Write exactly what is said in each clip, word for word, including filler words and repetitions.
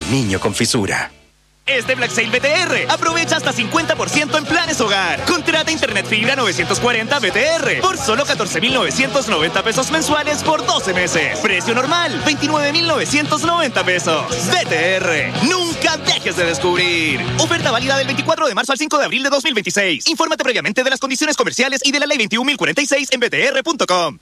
niño con fisura. Este Black Sale B T R. Aprovecha hasta cincuenta por ciento en planes hogar. Contrata internet fibra novecientos cuarenta B T R por solo catorce mil novecientos noventa pesos mensuales por doce meses. Precio normal, veintinueve mil novecientos noventa pesos. B T R. Nunca dejes de descubrir. Oferta válida del veinticuatro de marzo al cinco de abril de dos mil veintiséis. Infórmate previamente de las condiciones comerciales y de la ley veintiún mil cuarenta y seis en b t r punto com.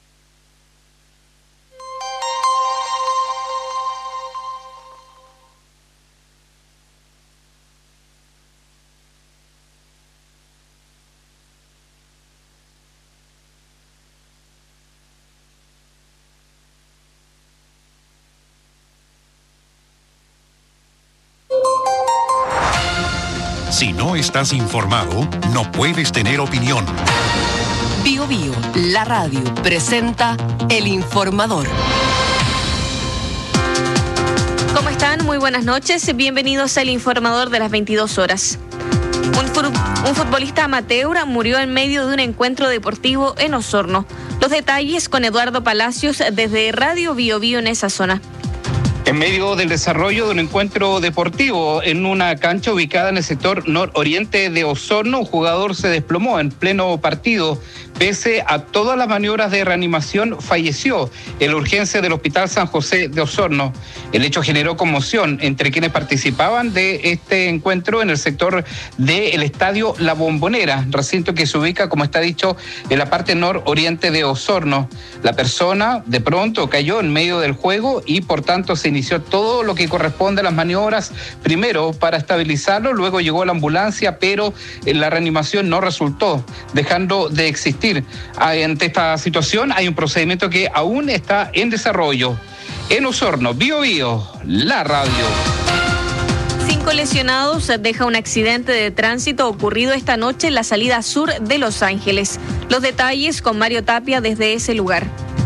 Si no estás informado, no puedes tener opinión. Bio Bio, la radio, presenta El Informador. ¿Cómo están? Muy buenas noches. Bienvenidos al Informador de las veintidós horas. Un, fut- un futbolista amateur murió en medio de un encuentro deportivo en Osorno. Los detalles con Eduardo Palacios desde Radio Bio Bio en esa zona. En medio del desarrollo de un encuentro deportivo en una cancha ubicada en el sector nororiente de Osorno, un jugador se desplomó en pleno partido. Pese a todas las maniobras de reanimación, falleció en la urgencia del Hospital San José de Osorno. El hecho generó conmoción entre quienes participaban de este encuentro en el sector del estadio La Bombonera, recinto que se ubica, como está dicho, en la parte nororiente de Osorno. La persona de pronto cayó en medio del juego y por tanto se inició todo lo que corresponde a las maniobras, primero para estabilizarlo, luego llegó la ambulancia, pero la reanimación no resultó, dejando de existir. Ante esta situación hay un procedimiento que aún está en desarrollo. En Osorno, Bio Bio, la radio. Cinco lesionados deja un accidente de tránsito ocurrido esta noche en la salida sur de Los Ángeles. Los detalles con Mario Tapia desde ese lugar.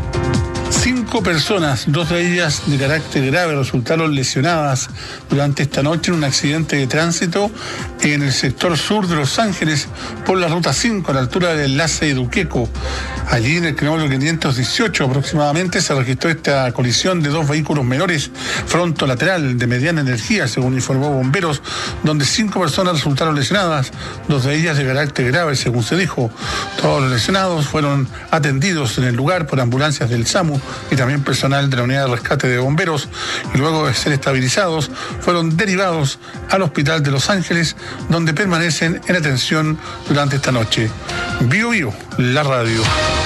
Cinco personas, dos de ellas de carácter grave, resultaron lesionadas durante esta noche en un accidente de tránsito en el sector sur de Los Ángeles por la ruta cinco a la altura del enlace de Duqueco. Allí en el kilómetro quinientos dieciocho aproximadamente se registró esta colisión de dos vehículos menores fronto-lateral de mediana energía, según informó bomberos, donde cinco personas resultaron lesionadas, dos de ellas de carácter grave, según se dijo. Todos los lesionados fueron atendidos en el lugar por ambulancias del SAMU y también personal de la unidad de rescate de bomberos, y luego de ser estabilizados fueron derivados al hospital de Los Ángeles, donde permanecen en atención durante esta noche. Bio Bio, la radio.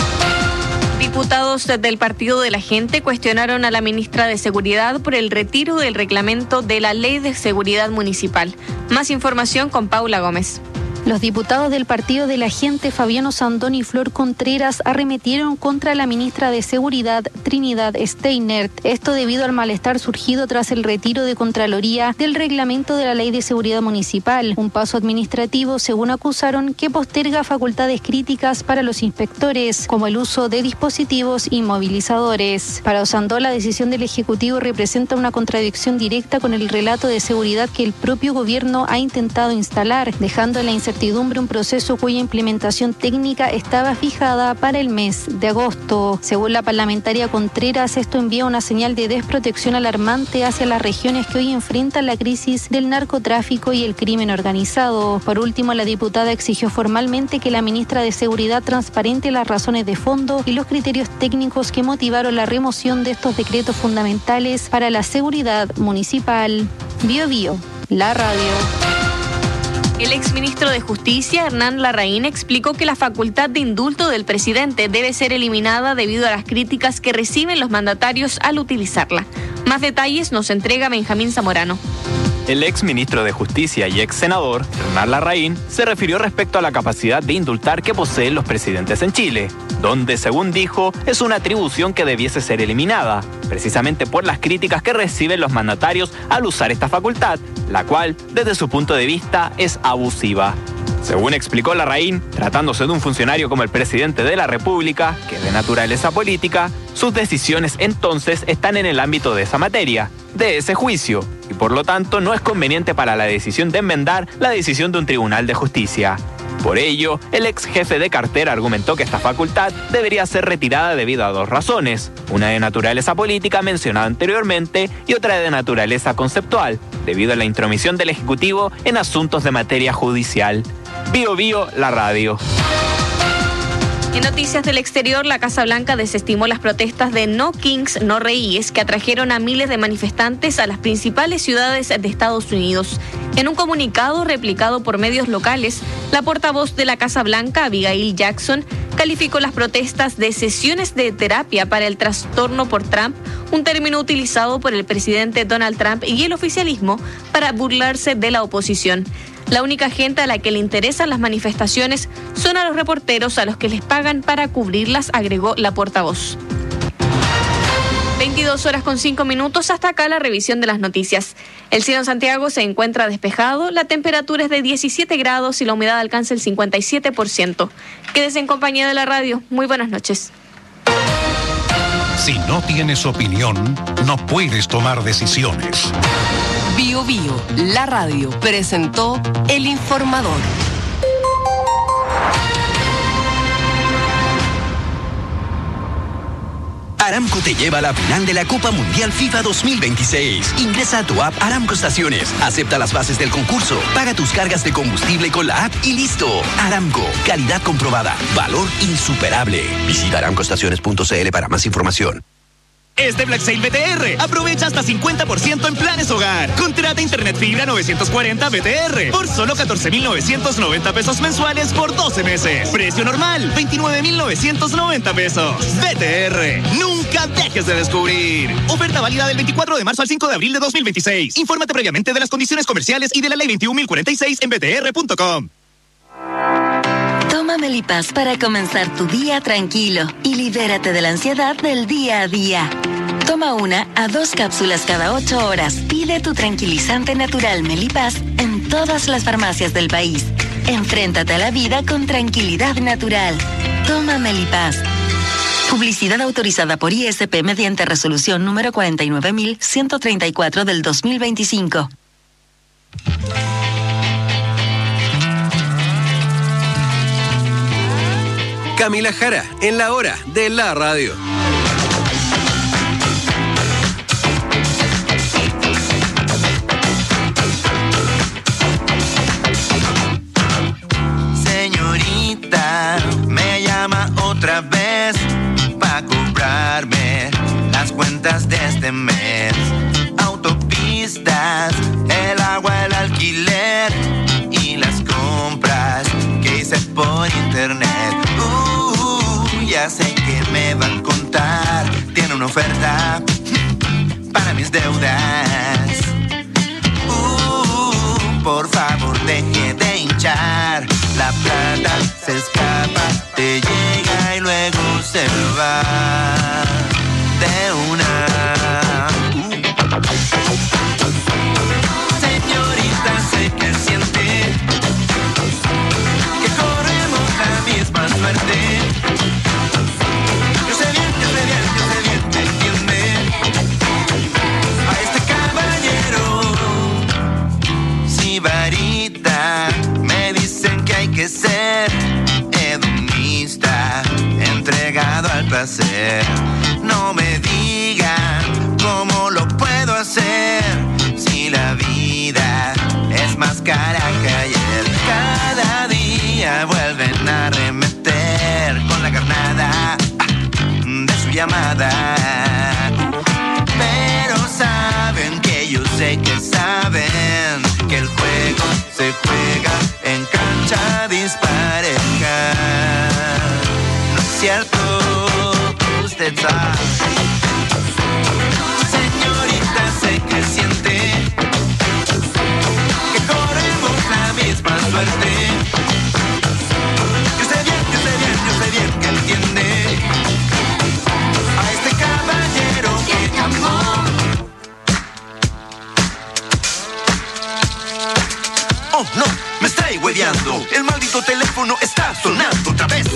Diputados del Partido de la Gente cuestionaron a la ministra de Seguridad por el retiro del reglamento de la Ley de Seguridad Municipal. Más información con Paula Gómez. Los diputados del Partido de la Gente, Fabiano Sandón y Flor Contreras, arremetieron contra la ministra de Seguridad, Trinidad Steinert. Esto debido al malestar surgido tras el retiro de Contraloría del reglamento de la Ley de Seguridad Municipal, un paso administrativo, según acusaron, que posterga facultades críticas para los inspectores, como el uso de dispositivos inmovilizadores. Para Osandón, la decisión del Ejecutivo representa una contradicción directa con el relato de seguridad que el propio gobierno ha intentado instalar, dejando en la incertidumbre un proceso cuya implementación técnica estaba fijada para el mes de agosto. Según la parlamentaria Contreras, esto envía una señal de desprotección alarmante hacia las regiones que hoy enfrentan la crisis del narcotráfico y el crimen organizado. Por último, la diputada exigió formalmente que la ministra de Seguridad transparente las razones de fondo y los criterios técnicos que motivaron la remoción de estos decretos fundamentales para la seguridad municipal. Bio Bio, la radio. El exministro de Justicia, Hernán Larraín, explicó que la facultad de indulto del presidente debe ser eliminada debido a las críticas que reciben los mandatarios al utilizarla. Más detalles nos entrega Benjamín Zamorano. El ex ministro de Justicia y ex senador, Hernán Larraín, se refirió respecto a la capacidad de indultar que poseen los presidentes en Chile, donde, según dijo, es una atribución que debiese ser eliminada, precisamente por las críticas que reciben los mandatarios al usar esta facultad, la cual, desde su punto de vista, es abusiva. Según explicó Larraín, tratándose de un funcionario como el presidente de la República, que es de naturaleza política, sus decisiones entonces están en el ámbito de esa materia, de ese juicio, y por lo tanto no es conveniente para la decisión de enmendar la decisión de un tribunal de justicia. Por ello, el ex jefe de cartera argumentó que esta facultad debería ser retirada debido a dos razones, una de naturaleza política mencionada anteriormente y otra de naturaleza conceptual, debido a la intromisión del Ejecutivo en asuntos de materia judicial. Bío Bío, la radio. En noticias del exterior, la Casa Blanca desestimó las protestas de No Kings, No Reyes que atrajeron a miles de manifestantes a las principales ciudades de Estados Unidos. En un comunicado replicado por medios locales, la portavoz de la Casa Blanca, Abigail Jackson, calificó las protestas de sesiones de terapia para el trastorno por Trump, un término utilizado por el presidente Donald Trump y el oficialismo para burlarse de la oposición. La única gente a la que le interesan las manifestaciones son a los reporteros a los que les pagan para cubrirlas, agregó la portavoz. veintidós horas con cinco minutos, hasta acá la revisión de las noticias. El cielo en Santiago se encuentra despejado, la temperatura es de diecisiete grados y la humedad alcanza el cincuenta y siete por ciento. Quédese en compañía de la radio. Muy buenas noches. Si no tienes opinión, no puedes tomar decisiones. Bío Bío, la radio, presentó El Informador. Aramco te lleva a la final de la Copa Mundial FIFA dos mil veintiséis. Ingresa a tu app Aramco Estaciones, acepta las bases del concurso, paga tus cargas de combustible con la app y listo. Aramco, calidad comprobada, valor insuperable. Visita aramco estaciones punto c l para más información. Este Black Sale B T R. Aprovecha hasta cincuenta por ciento en planes hogar. Contrata internet fibra novecientos cuarenta B T R por solo catorce mil novecientos noventa pesos mensuales por doce meses. Precio normal, veintinueve mil novecientos noventa pesos. B T R. Nunca dejes de descubrir. Oferta válida del veinticuatro de marzo al cinco de abril de dos mil veintiséis. Infórmate previamente de las condiciones comerciales y de la ley veintiún mil cuarenta y seis en b t r punto com. Toma Melipaz para comenzar tu día tranquilo y libérate de la ansiedad del día a día. Toma una a dos cápsulas cada ocho horas. Pide tu tranquilizante natural Melipaz en todas las farmacias del país. Enfréntate a la vida con tranquilidad natural. Toma Melipaz. Publicidad autorizada por I S P mediante resolución número cuarenta y nueve mil ciento treinta y cuatro del dos mil veinticinco. Camila Jara, en la hora de la radio. Señorita, me llama otra vez para cobrarme las cuentas de este mes. Autopistas, el agua, el alquiler y las compras que hice por internet. Ya sé que me van a contar, tiene una oferta para mis deudas. Uh, por favor deje de hinchar, la plata se escapa, te llega y luego se va de una. Uh. Señorita, sé que siente que corremos la misma suerte. Me dicen que hay que ser hedonista, entregado al placer. No me digan cómo lo puedo hacer, si la vida es más cara que ayer. Cada día vuelven a arremeter con la carnada de su llamada. Pero saben que yo sé que saben que el juego se juega en cancha dispareja. No es cierto, usted sabe. Señorita, sé que siente que corremos la misma suerte. Yo sé bien, yo sé bien, yo sé bien que entiende a este caballero que llamó. Oh, no, me estáis hueveando. El maldito teléfono está sonando otra vez.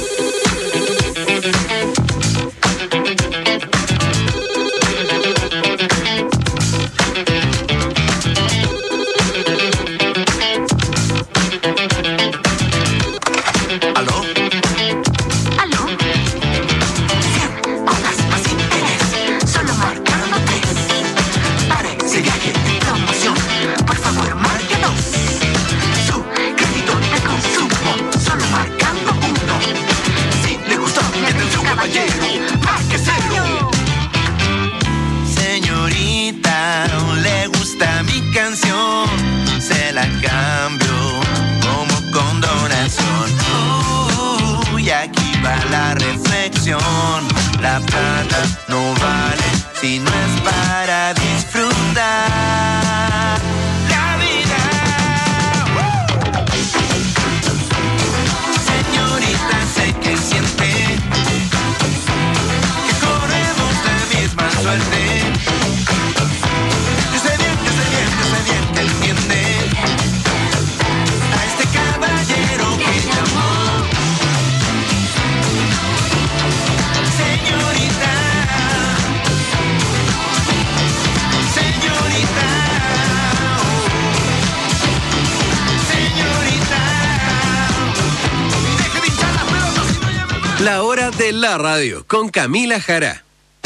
para la reflexión. La plata no vale si no es para disfrutar la vida. Señorita, sé que siente que corremos la misma suerte. Yo sé bien, yo sé bien, yo sé bien que entiende a este caballero que llamó. Señorita, señorita, oh, señorita, deje de hinchar las pelotas y no llame más. La hora de la radio con Camila Jara.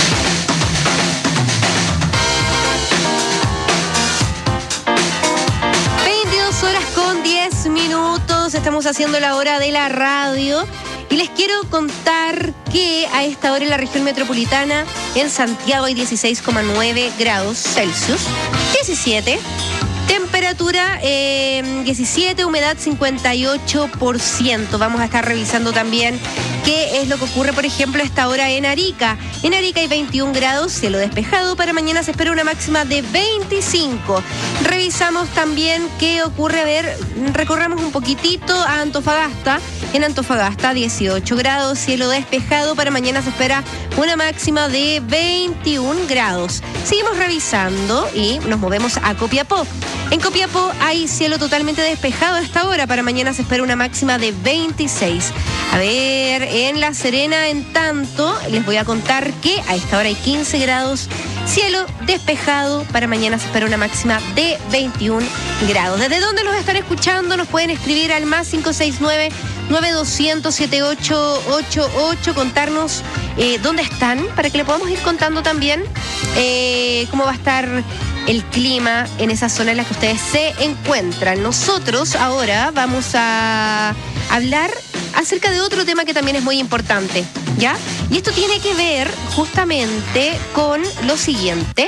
veintidós horas con diez minutos, estamos haciendo la hora de la radio. Y les quiero contar que a esta hora en la región metropolitana, en Santiago, hay dieciséis coma nueve grados Celsius, diecisiete, temperatura eh, diecisiete, humedad cincuenta y ocho por ciento. Vamos a estar revisando también qué es lo que ocurre, por ejemplo, a esta hora en Arica. En Arica hay veintiún grados, cielo despejado. Para mañana se espera una máxima de veinticinco. Revisamos también qué ocurre, a ver, recorramos un poquitito a Antofagasta. En Antofagasta, dieciocho grados, cielo despejado. Para mañana se espera una máxima de veintiún grados. Seguimos revisando y nos movemos a Copiapó. En Copiapó hay cielo totalmente despejado a esta hora. Para mañana se espera una máxima de veintiséis. A ver, en La Serena, en tanto, les voy a contar que a esta hora hay quince grados, cielo despejado. Para mañana se espera una máxima de veintiún grados. ¿Desde dónde los están escuchando? Nos pueden escribir al más cinco seis nueve, nueve dos cero cero, siete ocho ocho ocho, contarnos eh, dónde están, para que le podamos ir contando también eh, cómo va a estar el clima en esa zona en la que ustedes se encuentran. Nosotros ahora vamos a hablar acerca de otro tema que también es muy importante, ¿ya? Y esto tiene que ver justamente con lo siguiente.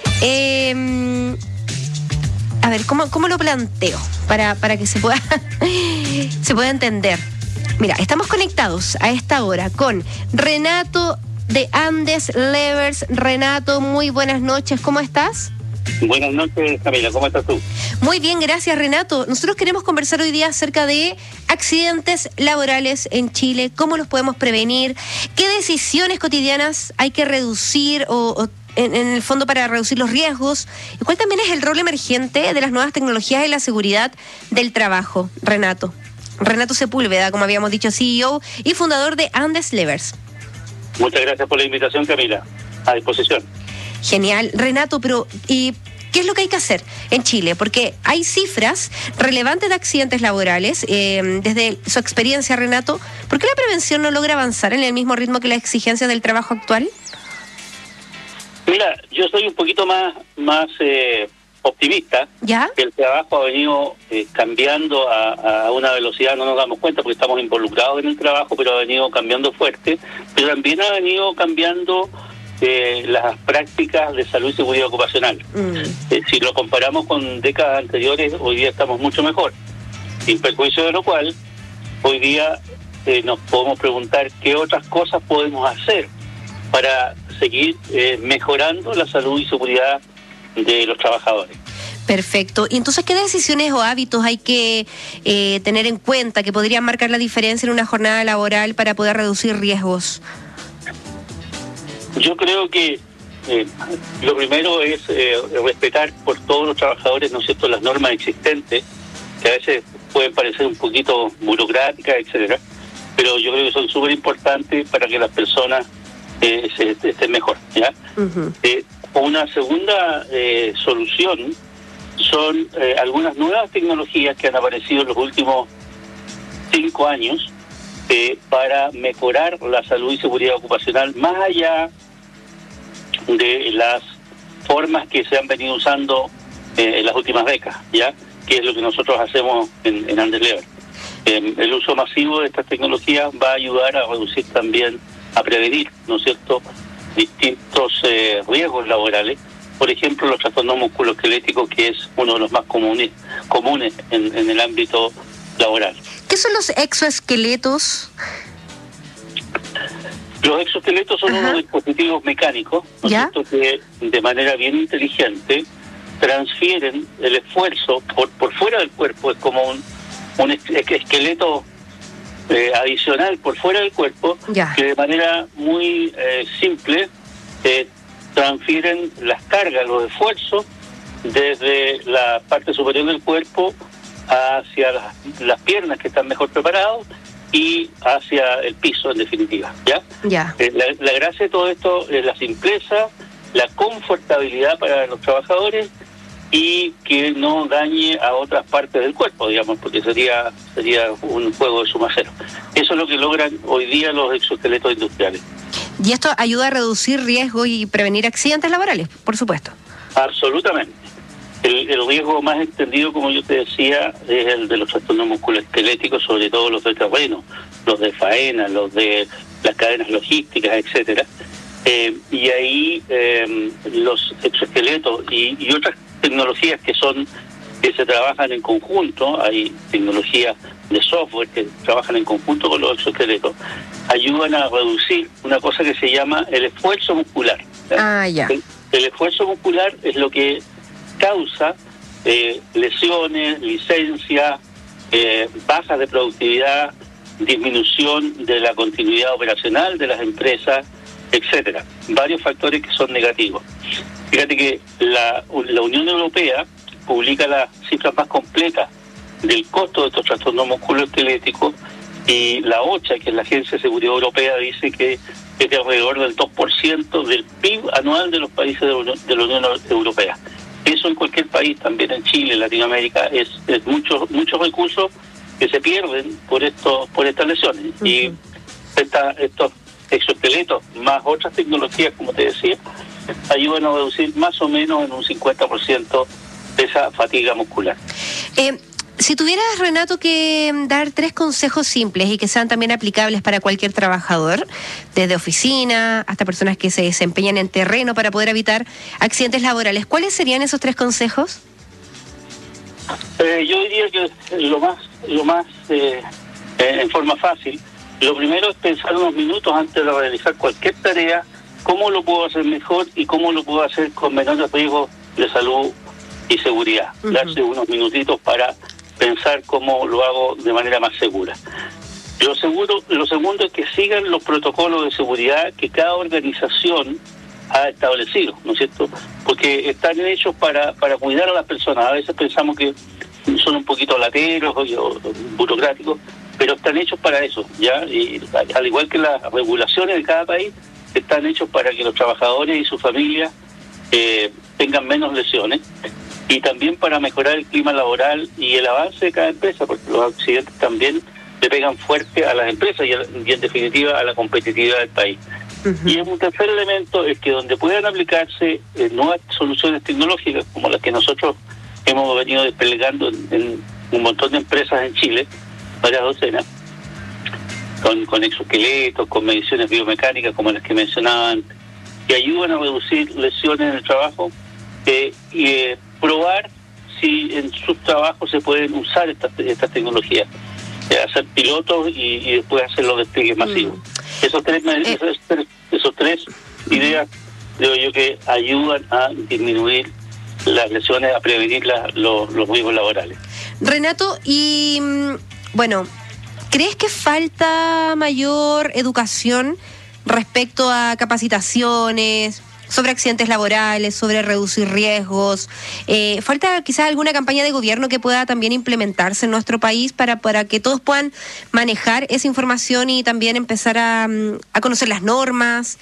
Eh, a ver, ¿cómo, cómo lo planteo? Para, para que se pueda, se pueda entender. Mira, estamos conectados a esta hora con Renato de Andes Levers. Renato, muy buenas noches, ¿cómo estás? Buenas noches, Camila, ¿cómo estás tú? Muy bien, gracias, Renato. Nosotros queremos conversar hoy día acerca de accidentes laborales en Chile, cómo los podemos prevenir, qué decisiones cotidianas hay que reducir o, o en, en el fondo para reducir los riesgos, y cuál también es el rol emergente de las nuevas tecnologías en la seguridad del trabajo. Renato. Renato Sepúlveda, como habíamos dicho, C E O y fundador de Andes Levers. Muchas gracias por la invitación, Camila. A disposición. Genial. Renato, pero ¿y qué es lo que hay que hacer en Chile? Porque hay cifras relevantes de accidentes laborales. Eh, desde su experiencia, Renato, ¿por qué la prevención no logra avanzar en el mismo ritmo que las exigencias del trabajo actual? Mira, yo soy un poquito más, más eh, optimista. ¿Ya? Que el trabajo ha venido eh, cambiando a, a una velocidad, no nos damos cuenta porque estamos involucrados en el trabajo, pero ha venido cambiando fuerte. Pero también ha venido cambiando Eh, las prácticas de salud y seguridad ocupacional. Mm. Eh, si lo comparamos con décadas anteriores, hoy día estamos mucho mejor. Sin perjuicio de lo cual, hoy día eh, nos podemos preguntar qué otras cosas podemos hacer para seguir eh, mejorando la salud y seguridad de los trabajadores. Perfecto. Y entonces, ¿qué decisiones o hábitos hay que eh, tener en cuenta que podrían marcar la diferencia en una jornada laboral para poder reducir riesgos? Yo creo que eh, lo primero es eh, respetar por todos los trabajadores, ¿no es cierto?, las normas existentes, que a veces pueden parecer un poquito burocráticas, etcétera, pero yo creo que son súper importantes para que las personas eh, se, estén mejor, ¿ya? Uh-huh. Eh, una segunda eh, solución son eh, algunas nuevas tecnologías que han aparecido en los últimos cinco años eh, para mejorar la salud y seguridad ocupacional, más allá de las formas que se han venido usando eh, en las últimas décadas, ¿ya? Que es lo que nosotros hacemos en, en Andes Levers. Eh, el uso masivo de estas tecnologías va a ayudar a reducir también, a prevenir, ¿no es cierto?, distintos eh, riesgos laborales. Por ejemplo, los trastornos musculoesqueléticos, que es uno de los más comunes comunes en, en el ámbito laboral. ¿Qué son los exoesqueletos? Los exoesqueletos son Ajá. unos dispositivos mecánicos, ¿no es cierto?, que de manera bien inteligente transfieren el esfuerzo por, por fuera del cuerpo. Es como un, un esqueleto eh, adicional por fuera del cuerpo, ya. que de manera muy eh, simple eh, transfieren las cargas, los esfuerzos, desde la parte superior del cuerpo hacia las, las piernas, que están mejor preparados, y hacia el piso, en definitiva. ¿Ya? Ya. Eh, la, la gracia de todo esto es la simpleza, la confortabilidad para los trabajadores y que no dañe a otras partes del cuerpo, digamos, porque sería sería un juego de suma cero. Eso es lo que logran hoy día los exoesqueletos industriales. Y esto ayuda a reducir riesgos y prevenir accidentes laborales, por supuesto. Absolutamente. El, el riesgo más extendido, como yo te decía, es el de los trastornos musculoesqueléticos, sobre todo los de terreno, los de faena, los de las cadenas logísticas, etcétera. Eh, y ahí eh, los exoesqueletos y, y otras tecnologías que son que se trabajan en conjunto, hay tecnologías de software que trabajan en conjunto con los exoesqueletos, ayudan a reducir una cosa que se llama el esfuerzo muscular. Ah, ya. El, el esfuerzo muscular es lo que causa eh, lesiones, licencias, eh, bajas de productividad, disminución de la continuidad operacional de las empresas, etcétera. Varios factores que son negativos. Fíjate que la, la Unión Europea publica las cifras más completas del costo de estos trastornos musculoesqueléticos, y la OCHA, que es la Agencia de Seguridad Europea, dice que es de alrededor del dos por ciento del P I B anual de los países de, de la Unión Europea. Eso en cualquier país, también en Chile, en Latinoamérica, es, es muchos muchos recursos que se pierden por estos por estas lesiones. Uh-huh. Y esta, estos exoesqueletos, más otras tecnologías, como te decía, ayudan a reducir más o menos en un cincuenta por ciento de esa fatiga muscular. Eh, si tuvieras, Renato, que dar tres consejos simples y que sean también aplicables para cualquier trabajador, desde oficina hasta personas que se desempeñan en terreno para poder evitar accidentes laborales, ¿cuáles serían esos tres consejos? Eh, yo diría que lo más, lo más eh, eh, en forma fácil, lo primero es pensar unos minutos antes de realizar cualquier tarea, cómo lo puedo hacer mejor y cómo lo puedo hacer con menores riesgos de salud y seguridad. Uh-huh. Darse unos minutitos para pensar cómo lo hago de manera más segura. Lo seguro, lo segundo es que sigan los protocolos de seguridad que cada organización ha establecido, ¿no es cierto? Porque están hechos para, para cuidar a las personas. A veces pensamos que son un poquito lateros o, o burocráticos, pero están hechos para eso, ¿ya? Y al igual que las regulaciones de cada país, están hechos para que los trabajadores y sus familias eh, tengan menos lesiones, y también para mejorar el clima laboral y el avance de cada empresa, porque los accidentes también le pegan fuerte a las empresas y, a, y en definitiva a la competitividad del país. Uh-huh. Y un tercer elemento es que donde puedan aplicarse eh, nuevas soluciones tecnológicas, como las que nosotros hemos venido desplegando en, en un montón de empresas en Chile, varias docenas, con, con exoesqueletos, con mediciones biomecánicas como las que mencionaban, que ayudan a reducir lesiones en el trabajo, eh, y eh, probar si en sus trabajos se pueden usar estas, estas tecnologías, eh, hacer pilotos y, y después hacer los despliegues masivos. Mm. Esos tres, eh. esos tres, esos tres ideas, creo yo, que ayudan a disminuir las lesiones, a prevenir la, los, los riesgos laborales. Renato, y bueno, ¿crees que falta mayor educación respecto a capacitaciones sobre accidentes laborales, sobre reducir riesgos? Eh, ¿Falta quizás alguna campaña de gobierno que pueda también implementarse en nuestro país para, para que todos puedan manejar esa información y también empezar a, a conocer las normas,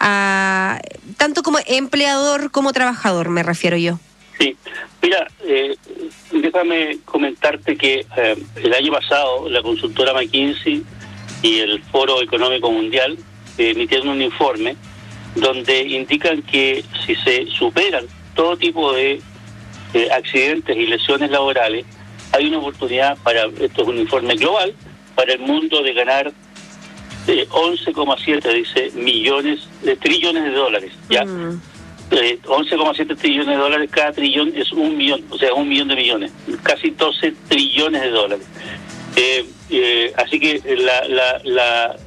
a, tanto como empleador como trabajador, me refiero yo? Sí, mira, eh, déjame comentarte que eh, el año pasado la consultora McKinsey y el Foro Económico Mundial eh, emitieron un informe donde indican que si se superan todo tipo de eh, accidentes y lesiones laborales, hay una oportunidad para, esto es un informe global, para el mundo de ganar eh, once coma siete, dice, millones, de trillones de dólares, ¿ya? Mm. Eh, once coma siete trillones de dólares, cada trillón es un millón, o sea, un millón de millones, casi doce trillones de dólares. Eh, eh, así que la, la, la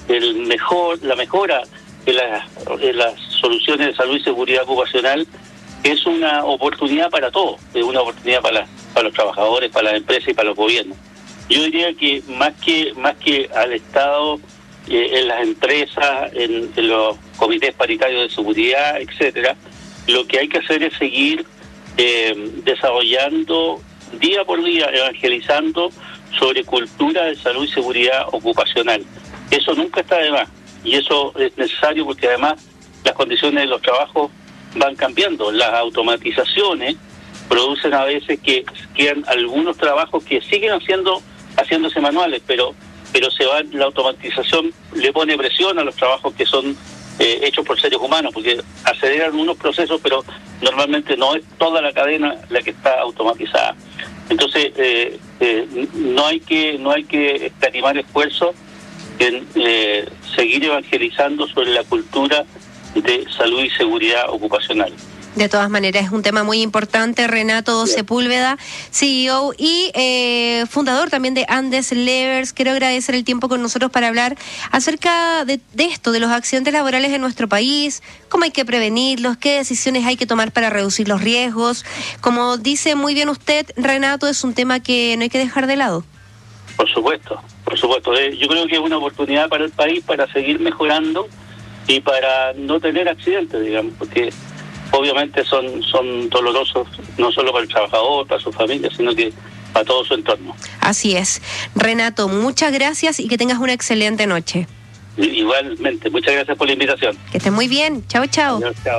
el mejor, la mejora en, la, en las soluciones de salud y seguridad ocupacional es una oportunidad para todos, es una oportunidad para, para los trabajadores, para las empresas y para los gobiernos. Yo diría que más que más que al Estado, eh, en las empresas, en, en los comités paritarios de seguridad, etcétera, lo que hay que hacer es seguir eh, desarrollando día por día, evangelizando sobre cultura de salud y seguridad ocupacional. Eso nunca está de más, y eso es necesario porque además las condiciones de los trabajos van cambiando. Las automatizaciones producen a veces que quedan algunos trabajos que siguen haciendo haciéndose manuales, pero pero se va, la automatización le pone presión a los trabajos que son eh, hechos por seres humanos, porque aceleran unos procesos, pero normalmente no es toda la cadena la que está automatizada. Entonces eh, eh, no hay que no hay que escatimar esfuerzos en eh, seguir evangelizando sobre la cultura de salud y seguridad ocupacional. De todas maneras, es un tema muy importante. Renato Sepúlveda, C E O y eh, fundador también de Andes Levers. Quiero agradecer el tiempo con nosotros para hablar acerca de, de esto, de los accidentes laborales en nuestro país, cómo hay que prevenirlos, qué decisiones hay que tomar para reducir los riesgos. Como dice muy bien usted, Renato, es un tema que no hay que dejar de lado. Por supuesto, por supuesto. Eh, yo creo que es una oportunidad para el país para seguir mejorando y para no tener accidentes, digamos, porque obviamente son son dolorosos no solo para el trabajador, para su familia, sino que para todo su entorno. Así es. Renato, muchas gracias y que tengas una excelente noche. Igualmente, muchas gracias por la invitación. Que estés muy bien. Chao, chao. Adiós, chao.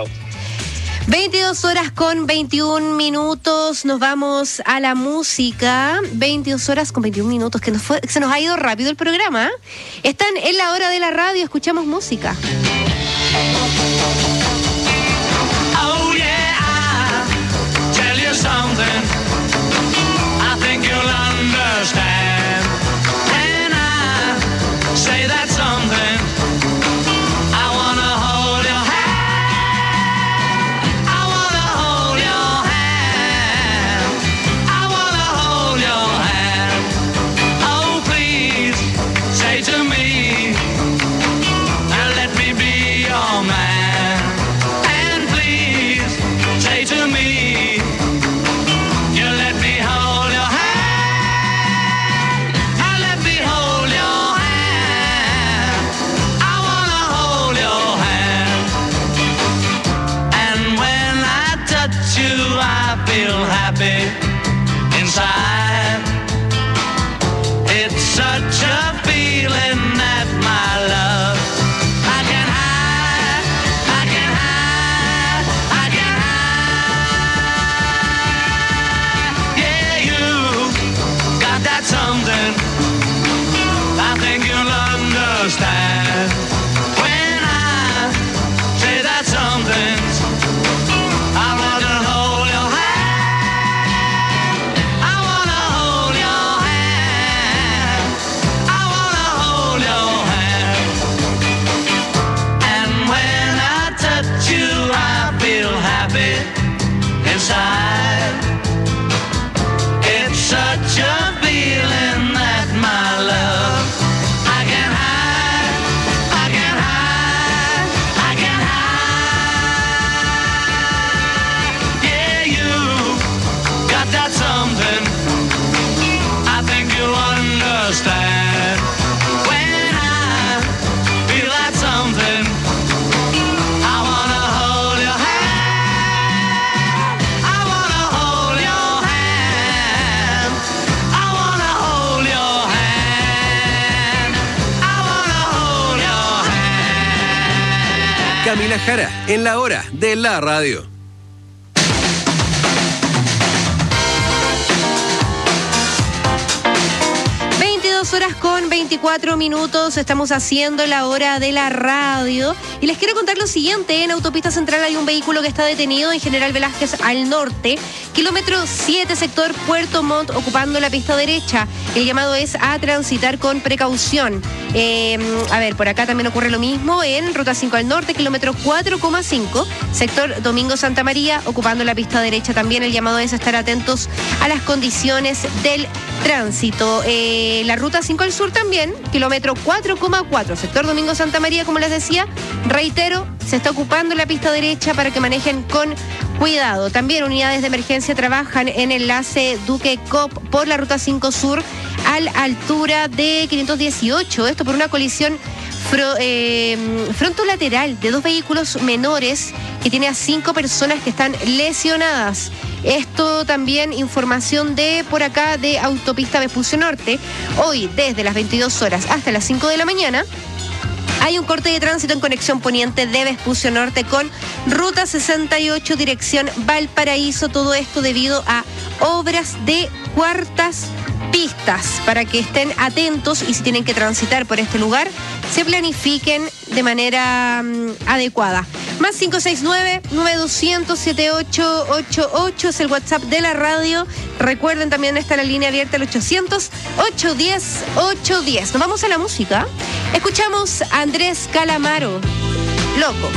veintidós horas con veintiún minutos, nos vamos a la música. veintidós horas con veintiún minutos, que nos fue, se nos ha ido rápido el programa. Están en la hora de la radio, escuchamos música. Something I think you'll understand when I say that something. I wanna hold your hand. I wanna hold your hand. I wanna hold your hand. Oh, please say to me and let me be your man. And please say to me. Happy inside. It's such a feeling that my love I can hide, I can hide, I can hide. Yeah, you got that something I think you'll understand when I say that something. I wanna hold your hand. Inside. It's such a feeling that my love I can hide, I can hide, I can hide. Yeah, you got that something I think you'll understand when I feel that something. I wanna hold your hand. Camila Jara, en la hora de la radio. veintidós horas con veinticuatro minutos, estamos haciendo la hora de la radio y les quiero contar lo siguiente. En Autopista Central hay un vehículo que está detenido en General Velázquez al norte, kilómetro siete, sector Puerto Montt, ocupando la pista derecha. El llamado es a transitar con precaución. Eh, a ver, por acá también ocurre lo mismo en Ruta cinco al norte, kilómetro cuatro coma cinco, sector Domingo Santa María, ocupando la pista derecha también. El llamado es a estar atentos a las condiciones del tránsito. Eh, la Ruta cinco cinco al sur también, kilómetro cuatro coma cuatro, sector Domingo Santa María, como les decía, reitero, se está ocupando la pista derecha para que manejen con cuidado. También unidades de emergencia trabajan en enlace Duque Cop por la ruta cinco sur a la altura de quinientos dieciocho, esto por una colisión Fro, eh, frontolateral de dos vehículos menores que tiene a cinco personas que están lesionadas. Esto también información de por acá de Autopista Vespucio Norte. Hoy desde las veintidós horas hasta las cinco de la mañana hay un corte de tránsito en conexión poniente de Vespucio Norte con ruta sesenta y ocho dirección Valparaíso. Todo esto debido a obras de cuartas pistas, para que estén atentos y si tienen que transitar por este lugar, se planifiquen de manera um, adecuada. Más cinco seis nueve, nueve dos cero cero, siete ocho ocho ocho es el WhatsApp de la radio. Recuerden, también está la línea abierta al ochocientos, ochocientos diez, ochocientos diez. Nos vamos a la música. Escuchamos a Andrés Calamaro, Loco.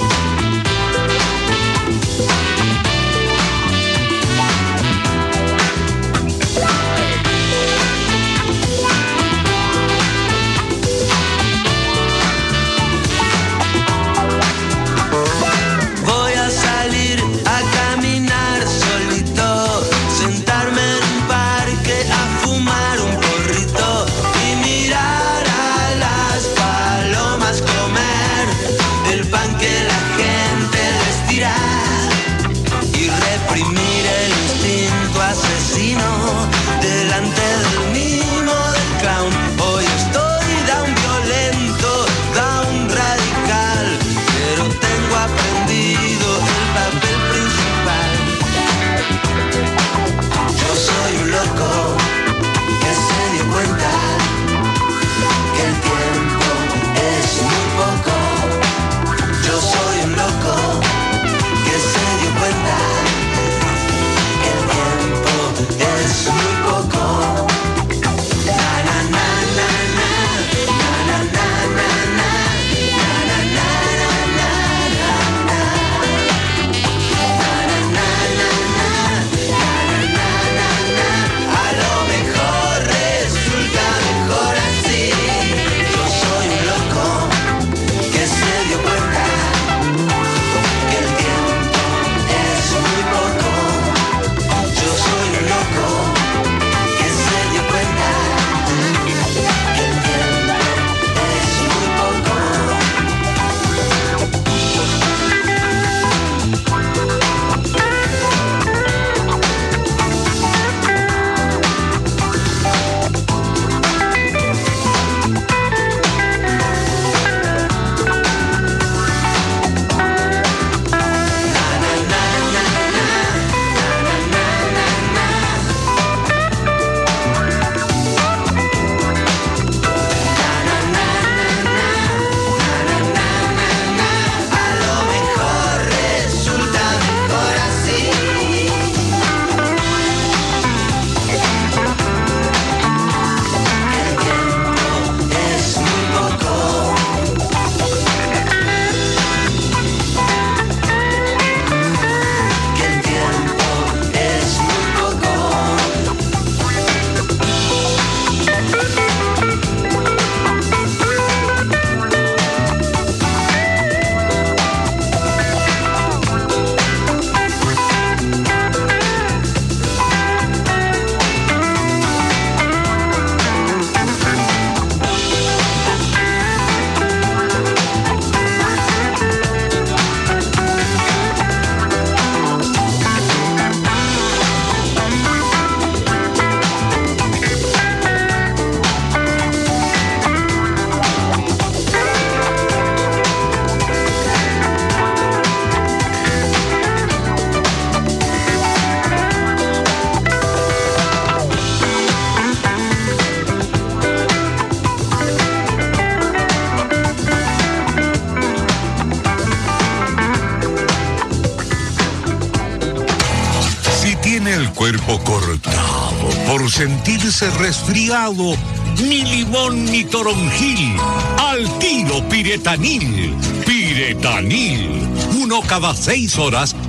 cuerpo cortado por sentirse resfriado, ni limón ni toronjil, al tiro Piretanil. Piretanil, uno cada seis horas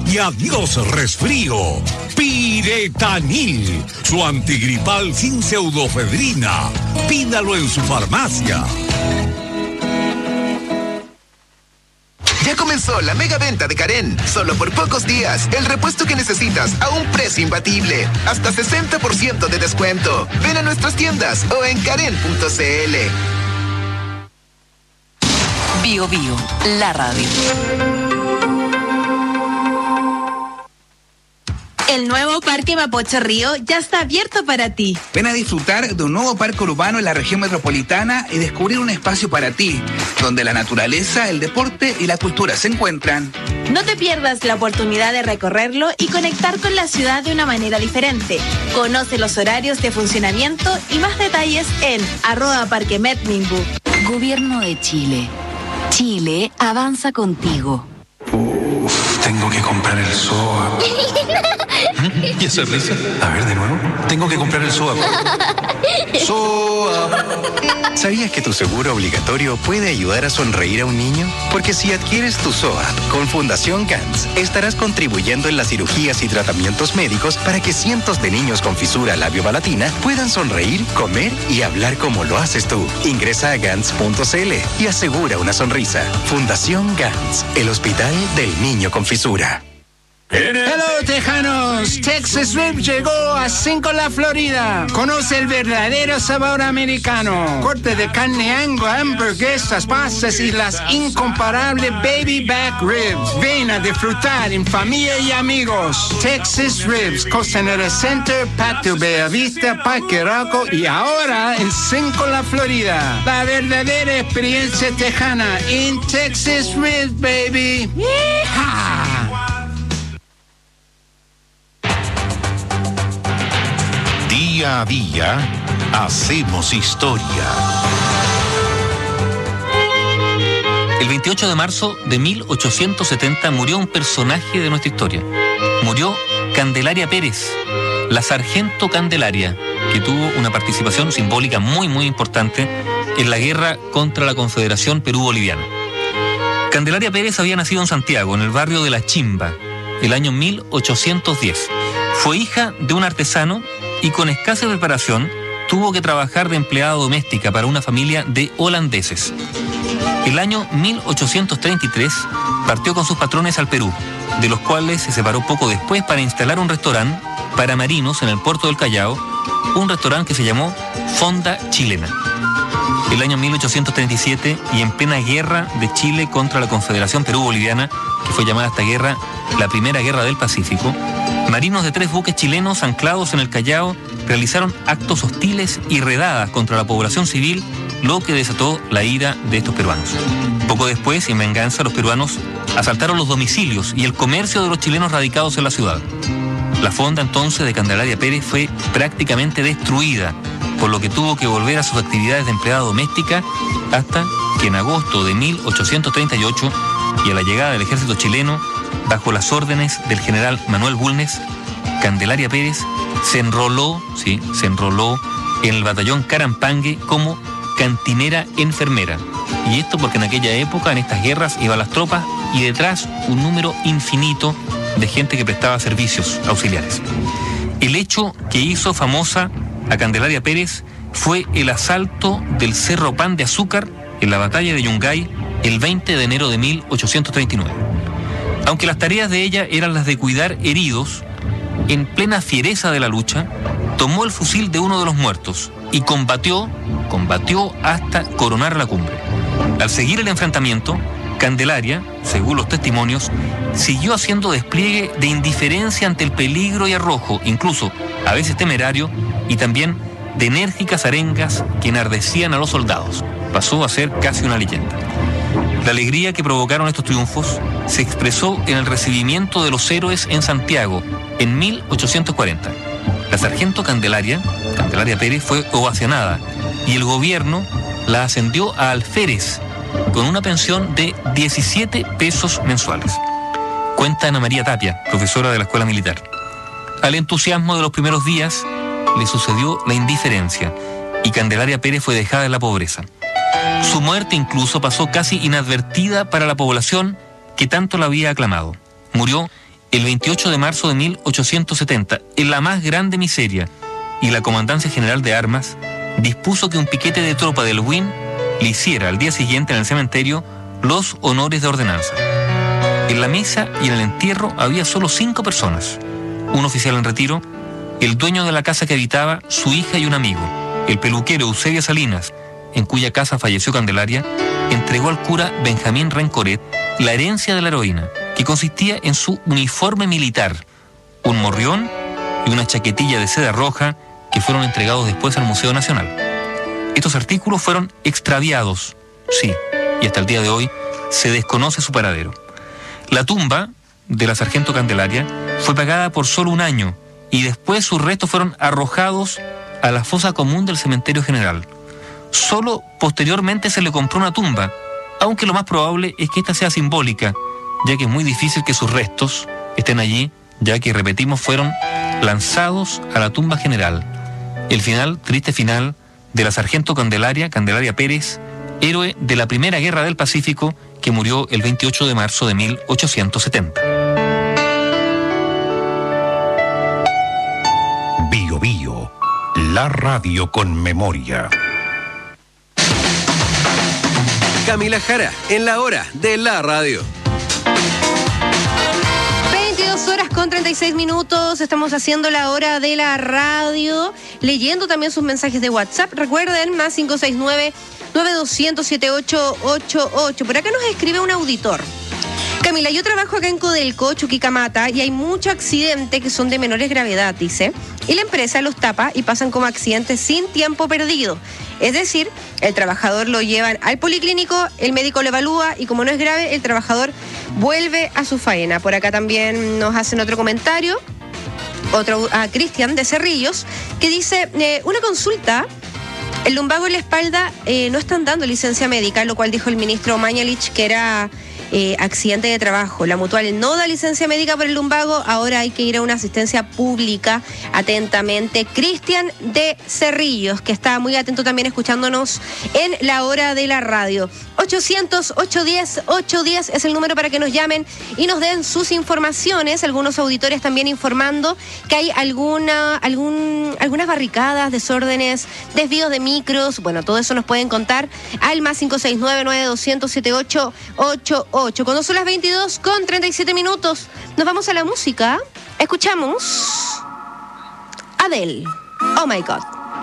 y adiós resfrío. Piretanil, su antigripal sin pseudofedrina. Pídalo en su farmacia. Ya comenzó la mega venta de Karen. Solo por pocos días, el repuesto que necesitas a un precio imbatible. Hasta sesenta por ciento de descuento. Ven a nuestras tiendas o en karen punto c l. Bio Bio, la radio. El nuevo Parque Mapocho Río ya está abierto para ti. Ven a disfrutar de un nuevo parque urbano en la región metropolitana y descubrir un espacio para ti, donde la naturaleza, el deporte y la cultura se encuentran. No te pierdas la oportunidad de recorrerlo y conectar con la ciudad de una manera diferente. Conoce los horarios de funcionamiento y más detalles en arroba Parque Metminbu. Gobierno de Chile. Chile avanza contigo. Uf, tengo que comprar el S O A P. ¿Y esa risa? A ver, de nuevo. Tengo que comprar el S O A P. S O A P. ¿Sabías que tu seguro obligatorio puede ayudar a sonreír a un niño? Porque si adquieres tu S O A P con Fundación Gans, estarás contribuyendo en las cirugías y tratamientos médicos para que cientos de niños con fisura labiopalatina puedan sonreír, comer y hablar como lo haces tú. Ingresa a gans punto c l y asegura una sonrisa. Fundación Gans, el hospital del niño con fisura. Hello, tejanos. Texas Rib llegó a Cinco La Florida. Conoce el verdadero sabor americano. Corte de carne Angus, hamburguesas, pastas y las incomparables baby back ribs. Ven a disfrutar en familia y amigos. Texas Ribs, Costanera Center, Patio Bellavista, Parque Arauco y ahora en Cinco La Florida. La verdadera experiencia tejana en Texas Ribs, baby. ¡Yeehaw! Día a día, hacemos historia. El veintiocho de marzo de mil ochocientos setenta murió un personaje de nuestra historia. Murió Candelaria Pérez, la sargento Candelaria, que tuvo una participación simbólica muy muy importante en la guerra contra la Confederación Perú-Boliviana. Candelaria Pérez había nacido en Santiago, en el barrio de La Chimba, el año mil ochocientos diez. Fue hija de un artesano y con escasa preparación tuvo que trabajar de empleada doméstica para una familia de holandeses. El año mil ochocientos treinta y tres partió con sus patrones al Perú, de los cuales se separó poco después para instalar un restaurante para marinos en el puerto del Callao, un restaurante que se llamó Fonda Chilena. El año mil ochocientos treinta y siete, y en plena guerra de Chile contra la Confederación Perú-Boliviana, que fue llamada esta guerra la Primera Guerra del Pacífico, marinos de tres buques chilenos anclados en el Callao realizaron actos hostiles y redadas contra la población civil, lo que desató la ira de estos peruanos. Poco después, en venganza, los peruanos asaltaron los domicilios y el comercio de los chilenos radicados en la ciudad. La fonda entonces de Candelaria Pérez fue prácticamente destruida, por lo que tuvo que volver a sus actividades de empleada doméstica hasta que en agosto de mil ochocientos treinta y ocho, y a la llegada del ejército chileno, bajo las órdenes del general Manuel Bulnes, Candelaria Pérez se enroló, sí, se enroló en el batallón Carampangue como cantinera enfermera. Y esto porque en aquella época, en estas guerras, iban las tropas y detrás un número infinito de gente que prestaba servicios auxiliares. El hecho que hizo famosa a Candelaria Pérez fue el asalto del Cerro Pan de Azúcar en la batalla de Yungay el veinte de enero de mil ochocientos treinta y nueve. Aunque las tareas de ella eran las de cuidar heridos, en plena fiereza de la lucha, tomó el fusil de uno de los muertos y combatió, combatió hasta coronar la cumbre. Al seguir el enfrentamiento, Candelaria, según los testimonios, siguió haciendo despliegue de indiferencia ante el peligro y arrojo, incluso a veces temerario, y también de enérgicas arengas que enardecían a los soldados. Pasó a ser casi una leyenda. La alegría que provocaron estos triunfos se expresó en el recibimiento de los héroes en Santiago en mil ochocientos cuarenta. La sargento Candelaria, Candelaria Pérez, fue ovacionada y el gobierno la ascendió a alférez con una pensión de diecisiete pesos mensuales. Cuenta Ana María Tapia, profesora de la Escuela Militar. Al entusiasmo de los primeros días le sucedió la indiferencia y Candelaria Pérez fue dejada en la pobreza. Su muerte incluso pasó casi inadvertida para la población que tanto la había aclamado. Murió el veintiocho de marzo de mil ochocientos setenta, en la más grande miseria, y la Comandancia General de Armas dispuso que un piquete de tropa del W I N le hiciera al día siguiente en el cementerio los honores de ordenanza. En la misa y en el entierro había solo cinco personas: un oficial en retiro, el dueño de la casa que habitaba, su hija y un amigo. El peluquero Eusebio Salinas, en cuya casa falleció Candelaria, entregó al cura Benjamín Rencoret la herencia de la heroína, que consistía en su uniforme militar, un morrión y una chaquetilla de seda roja que fueron entregados después al Museo Nacional. Estos artículos fueron extraviados, sí, y hasta el día de hoy se desconoce su paradero. La tumba de la sargento Candelaria fue pagada por solo un año y después sus restos fueron arrojados a la fosa común del cementerio general. Solo posteriormente se le compró una tumba, aunque lo más probable es que esta sea simbólica, ya que es muy difícil que sus restos estén allí, ya que, repetimos, fueron lanzados a la tumba general. El final, triste final, de la sargento Candelaria, Candelaria Pérez, héroe de la Primera Guerra del Pacífico, que murió el veintiocho de marzo de mil ochocientos setenta. Bio Bio, la radio con memoria. Camila Jara, en la hora de la radio. veintidós horas con treinta y seis minutos, estamos haciendo la hora de la radio, leyendo también sus mensajes de WhatsApp. Recuerden, más cinco seis nueve, nueve dos cero cero, siete ocho ocho ocho. Por acá nos escribe un auditor. Camila, yo trabajo acá en Codelco, Chuquicamata, y hay muchos accidentes que son de menores gravedad, dice. Y la empresa los tapa y pasan como accidentes sin tiempo perdido. Es decir, el trabajador lo llevan al policlínico, el médico lo evalúa y como no es grave, el trabajador vuelve a su faena. Por acá también nos hacen otro comentario, otro a Cristian de Cerrillos, que dice, eh, una consulta, el lumbago y la espalda eh, no están dando licencia médica, lo cual dijo el ministro Mañalich que era eh, accidente de trabajo. La Mutual no da licencia médica por el lumbago, ahora hay que ir a una asistencia pública. Atentamente, Cristian de Cerrillos, que está muy atento también escuchándonos en la hora de la radio. ochocientos, ochocientos diez, ochocientos diez es el número para que nos llamen y nos den sus informaciones. Algunos auditores también informando que hay alguna, algún, algunas barricadas, desórdenes, desvíos de micros. Bueno, todo eso nos pueden contar al más cinco seis nueve, nueve dos cero cero, siete ocho ocho ocho. Cuando son las veintidós con treinta y siete minutos, nos vamos a la música. Escuchamos Adele, Oh My God.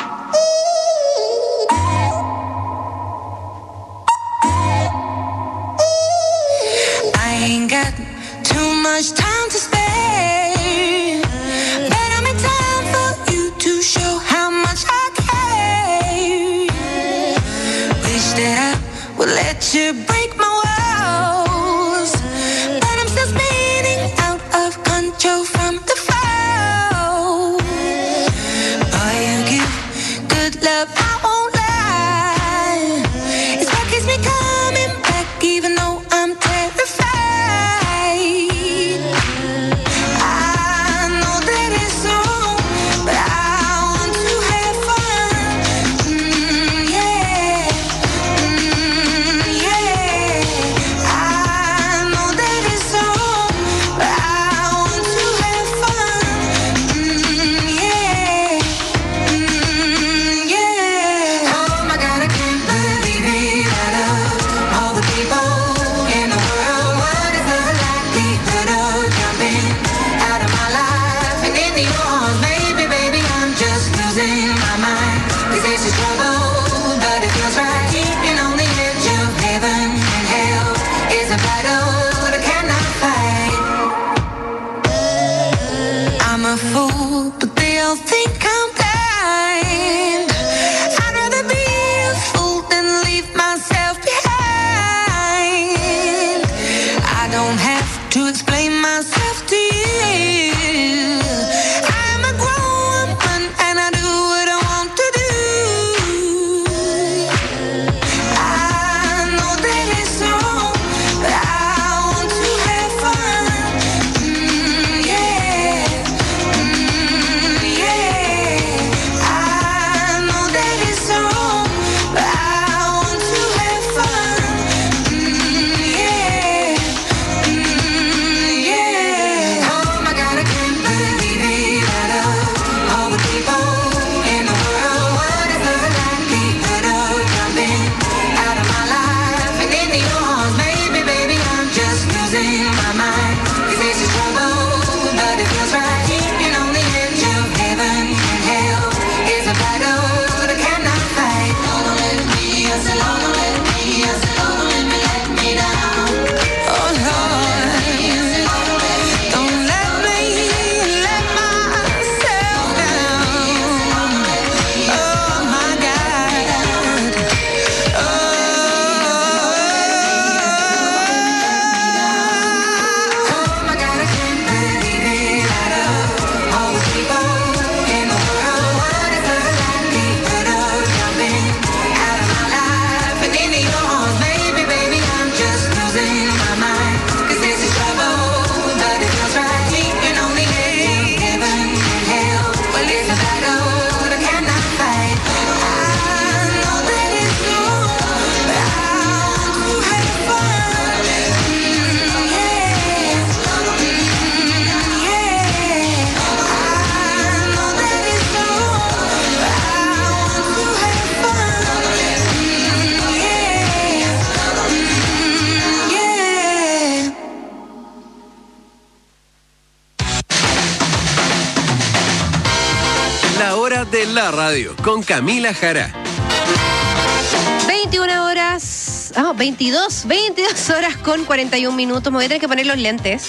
I ain't got too much time to spare, but I'm in time for you to show how much I care. Wish that I would let you break my walls, but I'm still spinning out of control from the fall. Boy, you give good love, I won't lie. It's what keeps me coming back, even though I'm terrified. I know that it's wrong, but I want to have fun. Mm, yeah, mm, yeah. I know that it's wrong, but I want to have alone, I cannot fight. I know that it's wrong, but I want to have fun. Mm, yeah, mm, yeah. I know that it's wrong, but I want to have fun. Mm, yeah, mm, yeah. La hora de la radio con Camila Jara. veintiuna horas, ah, veintidós, veintidós horas con cuarenta y un minutos. Me voy a tener que poner los lentes.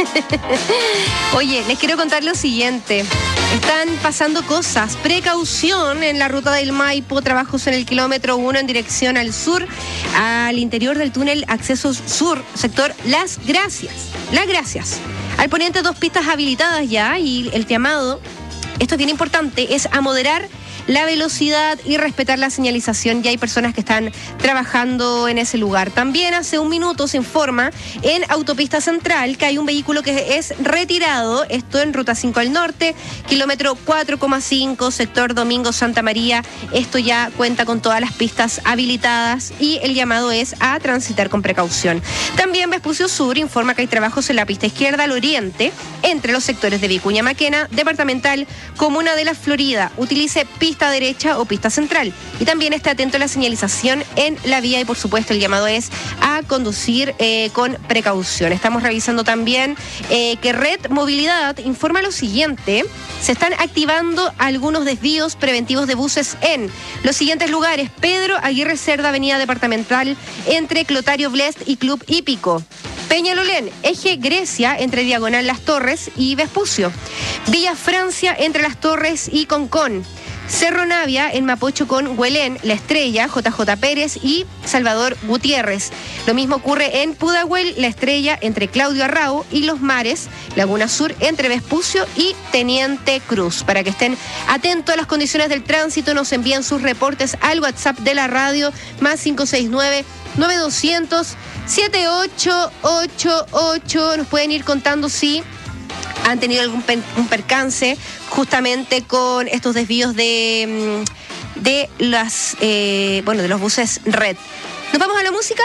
Oye, les quiero contar lo siguiente. Están pasando cosas. Precaución en la ruta del Maipo. Trabajos en el kilómetro uno en dirección al sur, al interior del túnel acceso sur, sector Las Gracias. Las Gracias. Al poniente, dos pistas habilitadas ya, y el llamado, esto es bien importante, es a moderar la velocidad y respetar la señalización. Ya hay personas que están trabajando en ese lugar. También hace un minuto se informa en Autopista Central que hay un vehículo que es retirado, esto en Ruta cinco al norte, kilómetro cuatro coma cinco, sector Domingo Santa María. Esto ya cuenta con todas las pistas habilitadas y el llamado es a transitar con precaución. También Vespucio Sur informa que hay trabajos en la pista izquierda al oriente, entre los sectores de Vicuña Maquena, Departamental, Comuna de la Florida. Utilice pista derecha o pista central. Y también esté atento a la señalización en la vía y, por supuesto, el llamado es a conducir eh, con precaución. Estamos revisando también eh, que Red Movilidad informa lo siguiente. Se están activando algunos desvíos preventivos de buses en los siguientes lugares: Pedro Aguirre Cerda, Avenida Departamental, entre Clotario Blest y Club Hípico. Peñalolén, eje Grecia, entre Diagonal Las Torres y Vespucio. Villa Francia, entre Las Torres y Concón. Cerro Navia, en Mapocho con Huelén, La Estrella, J J Pérez y Salvador Gutiérrez. Lo mismo ocurre en Pudahuel, La Estrella, entre Claudio Arrau y Los Mares, Laguna Sur, entre Vespucio y Teniente Cruz. Para que estén atentos a las condiciones del tránsito, nos envían sus reportes al WhatsApp de la radio, más cinco seis nueve, nueve dos cero cero, siete ocho ocho ocho. Nos pueden ir contando si han tenido algún per, un percance justamente con estos desvíos de, de las eh, bueno, de los buses Red. ¿Nos vamos a la música?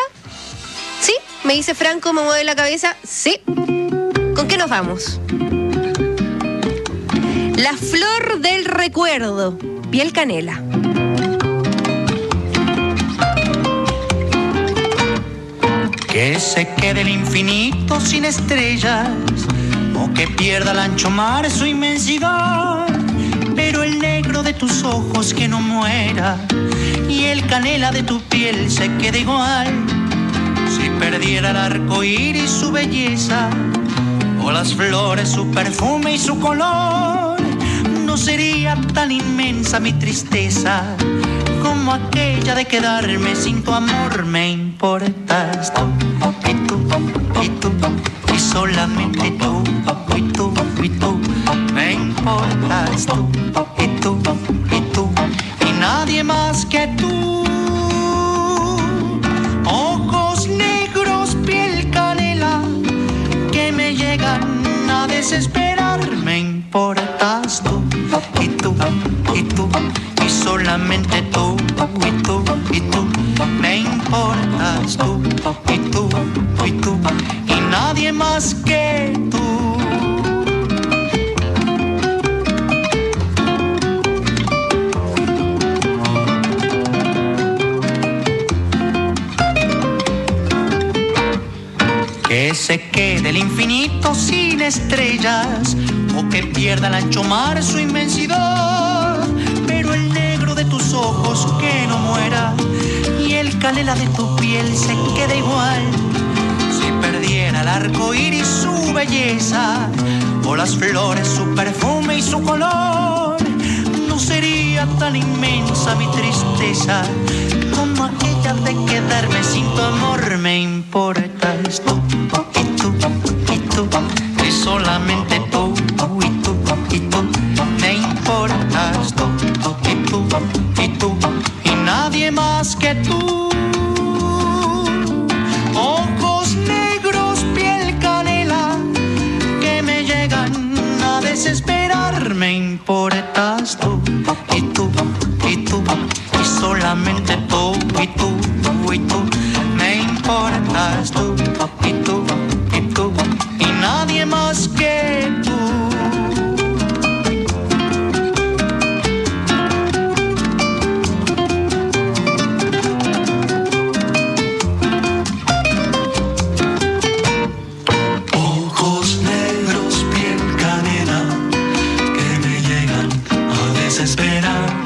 ¿Sí? Me dice Franco, me mueve la cabeza. Sí. ¿Con qué nos vamos? La flor del recuerdo, Piel Canela. Que se quede el infinito sin estrellas, o que pierda el ancho mar su inmensidad, pero el negro de tus ojos que no muera, y el canela de tu piel se quede igual. Si perdiera el arco iris su belleza, o las flores su perfume y su color, no sería tan inmensa mi tristeza como aquella de quedarme sin tu amor. Me importas tú, y tú, y tú, y solamente tú, y tú, y tú. Me importas tú, y tú, y tú, y nadie más que tú. Ojos negros, piel canela, que me llegan a desesperar. Me importas tú, y tú, y tú, y solamente tú, y tú, y tú. Me importas tú, y tú, y tú, y nadie más que tú. Que se quede el infinito sin estrellas, o que pierda el ancho mar su inmensidad, pero el negro de tus ojos que no muera, y el canela de tu piel se quede igual. Si perdiera el arco iris su belleza, o las flores su perfume y su color, no sería tan inmensa mi tristeza como aquella de quedarme sin tu amor. Me importas tú, y tú, y tú, y solamente tú, y tú, y tú. Me importas tú, y tú, y tú, y nadie más que tú. Ojos negros, piel canela, que me llegan a desesperar. Me importas tú,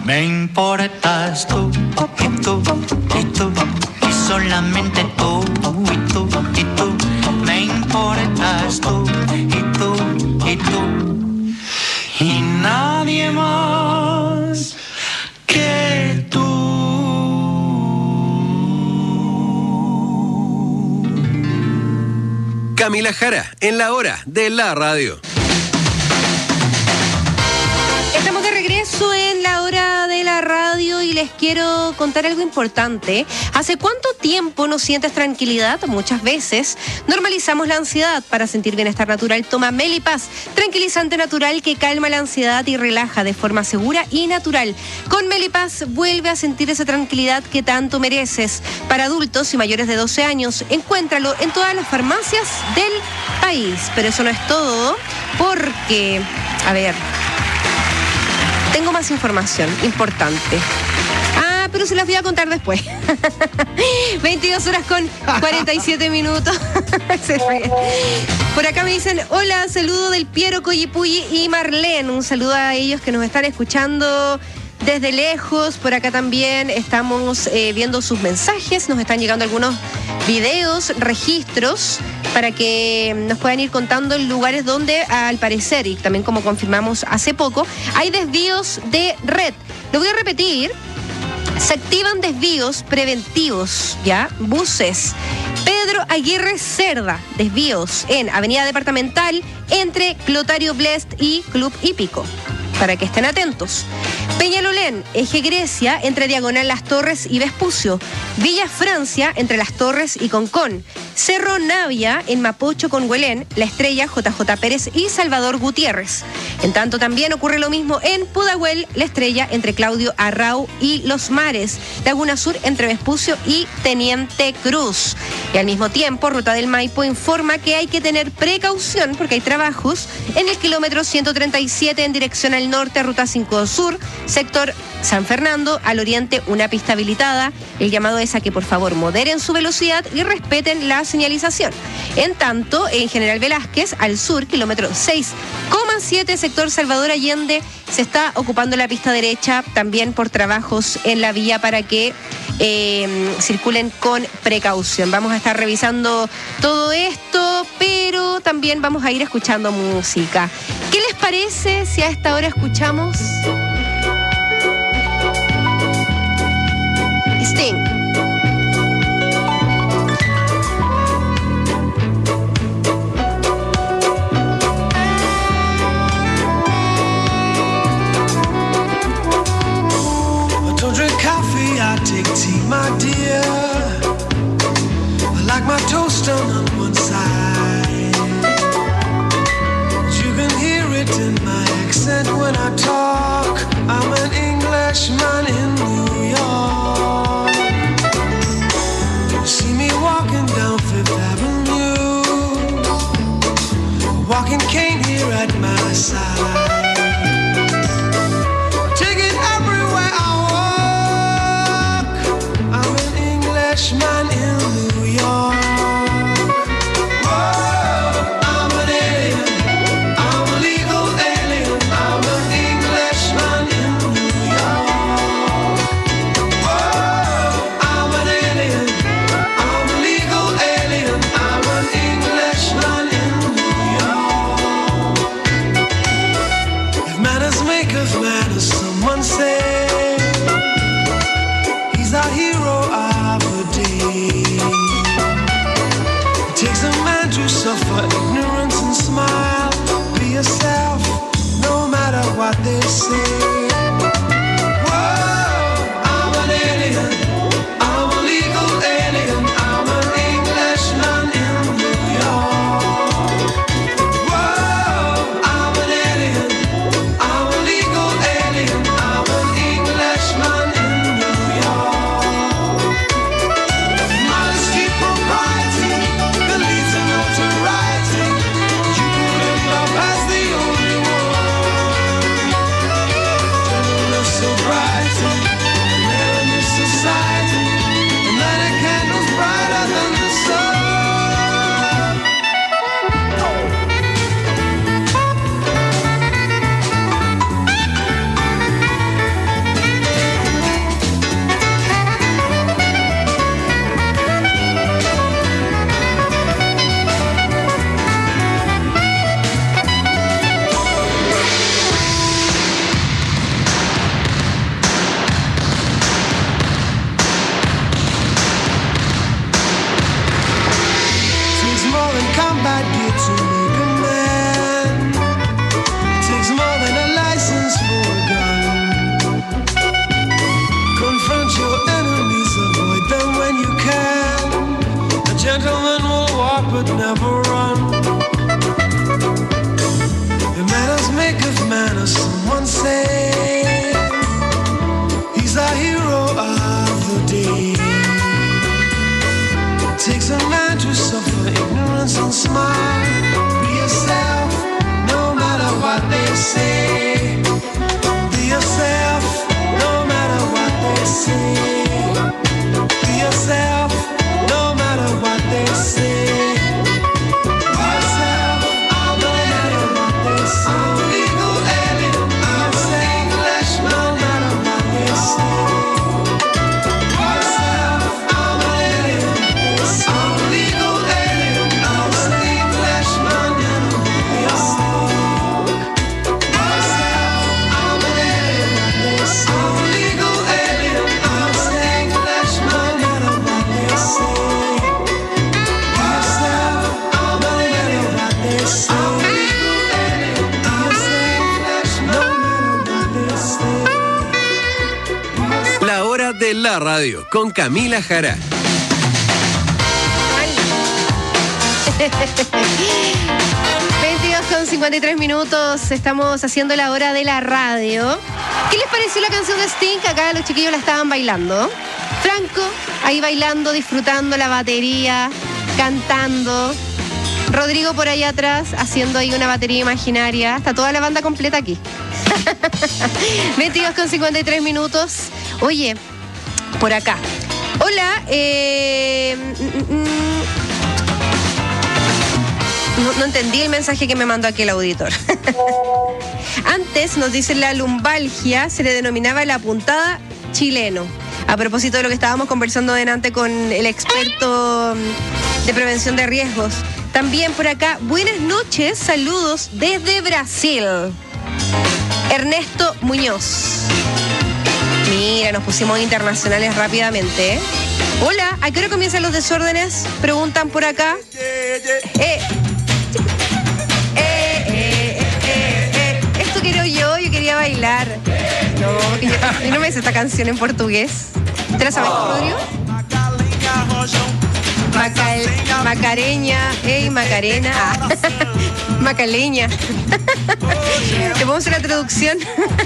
Me importas tú y tú y tú y solamente tú y tú y tú. Me importas tú y tú y tú y nadie más que tú. Camila Jara, en la hora de la radio. Estamos de regreso en la hora de la radio y les quiero contar algo importante. ¿Hace cuánto tiempo no sientes tranquilidad? Muchas veces normalizamos la ansiedad. Para sentir bienestar natural, toma Melipaz, tranquilizante natural que calma la ansiedad y relaja de forma segura y natural. Con Melipaz vuelve a sentir esa tranquilidad que tanto mereces. Para adultos y mayores de doce años, encuéntralo en todas las farmacias del país. Pero eso no es todo, porque, a ver, tengo más información importante. Ah, pero se las voy a contar después. veintidós horas con cuarenta y siete minutos. Por acá me dicen, hola, saludo del Piero, Coyipulli y Marlene. Un saludo a ellos que nos están escuchando desde lejos. Por acá también estamos eh, viendo sus mensajes. Nos están llegando algunos videos, registros, para que nos puedan ir contando lugares donde, al parecer, y también como confirmamos hace poco, hay desvíos de red. Lo voy a repetir. Se activan desvíos preventivos, ¿ya? Buses. Pedro Aguirre Cerda, desvíos en Avenida Departamental entre Clotario Blest y Club Hípico, para que estén atentos. Peñalolén, eje Grecia, entre Diagonal Las Torres y Vespucio. Villa Francia, entre Las Torres y Concón. Cerro Navia, en Mapocho con Huelén, La Estrella, J J Pérez y Salvador Gutiérrez. En tanto, también ocurre lo mismo en Pudahuel, La Estrella, entre Claudio Arrau y Los Mares. Laguna Sur, entre Vespucio y Teniente Cruz. Y al mismo tiempo, Ruta del Maipo informa que hay que tener precaución porque hay trabajos en el kilómetro ciento treinta y siete en dirección al norte, Ruta cinco Sur, sector San Fernando, al oriente una pista habilitada. El llamado es a que por favor moderen su velocidad y respeten la señalización. En tanto, en General Velázquez, al sur, kilómetro seis coma siete, sector Salvador Allende, se está ocupando la pista derecha también por trabajos en la vía para que eh, circulen con precaución. Vamos a estar revisando todo esto, pero también vamos a ir escuchando música. ¿Qué les parece si a esta hora escuchamos Sting? I take tea, my dear. I like my toast done on one side. You can hear it in my accent when I talk. I'm an Englishman in New York. You see me walking down Fifth Avenue, walking cane here at my side. Man in New York. Whoa, I'm an alien. I'm a legal alien. I'm an Englishman in New York. de la radio con Camila Jara. veintidós con cincuenta y tres minutos, estamos haciendo la hora de la radio. ¿Qué les pareció la canción de Sting? Acá los chiquillos la estaban bailando. Franco, ahí bailando, disfrutando la batería, cantando. Rodrigo por ahí atrás, haciendo ahí una batería imaginaria. Está toda la banda completa aquí. veintidós con cincuenta y tres minutos. Oye, por acá. Hola, eh... No, no entendí el mensaje que me mandó aquí el auditor. Antes, nos dice, la lumbalgia se le denominaba la puntada chileno. A propósito de lo que estábamos conversando delante con el experto de prevención de riesgos. También por acá, buenas noches, saludos desde Brasil. Ernesto Muñoz. Mira, nos pusimos internacionales rápidamente, ¿eh? Hola, ¿a qué hora comienzan los desórdenes? Preguntan por acá. Eh... Quería bailar. No, que yo, yo no me sé esta canción en portugués. ¿Te la sabes, Rodrigo? Macal, Macareña, ey, Macarena. Ah. Macaleña. ¿Te podemos hacer la traducción?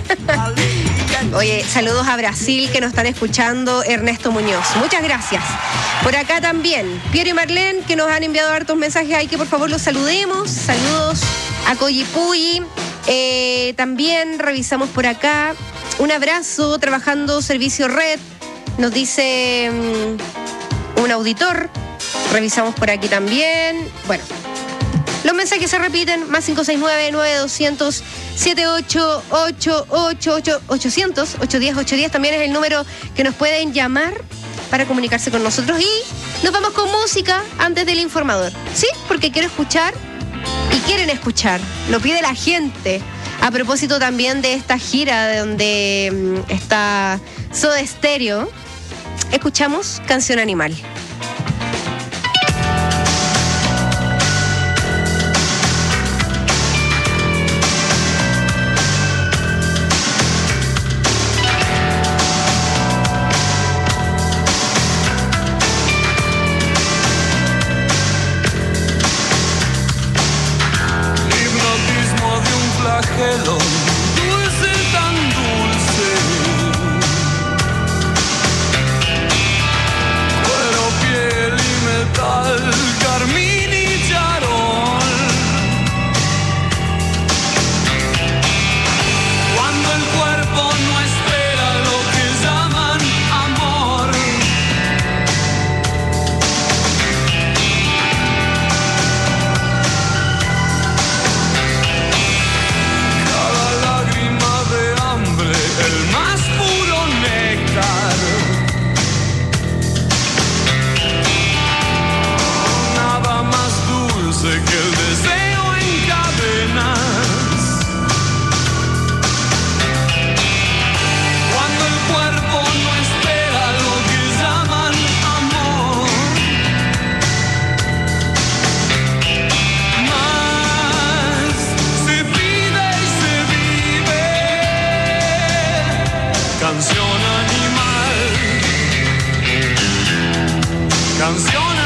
Oye, saludos a Brasil que nos están escuchando, Ernesto Muñoz. Muchas gracias. Por acá también, Piero y Marlene, que nos han enviado hartos mensajes ahí, que por favor los saludemos. Saludos a Coyipuyi. Eh, también revisamos por acá. Un abrazo, trabajando servicio red, nos dice um, un auditor. Revisamos por aquí también. Bueno, los mensajes se repiten. Más cinco seis nueve, nueve dos cero cero, siete ocho ocho ocho ocho, ochocientos, ocho diez, ocho diez. También es el número que nos pueden llamar para comunicarse con nosotros. Y nos vamos con música antes del informador. ¿Sí? Porque quiero escuchar. Y quieren escuchar, lo pide la gente. A propósito también de esta gira de donde um, está Soda Stereo, escuchamos Canción Animal. Dulce, tan dulce, cuero, piel y metal, carmín y charol. Cuando el cuerpo no espera lo que llaman amor. El más puro néctar, nada más dulce que el deseo en cadenas. Cuando el cuerpo no espera lo que llaman amor. Más se pide y se vive. Canción animal, canción animal.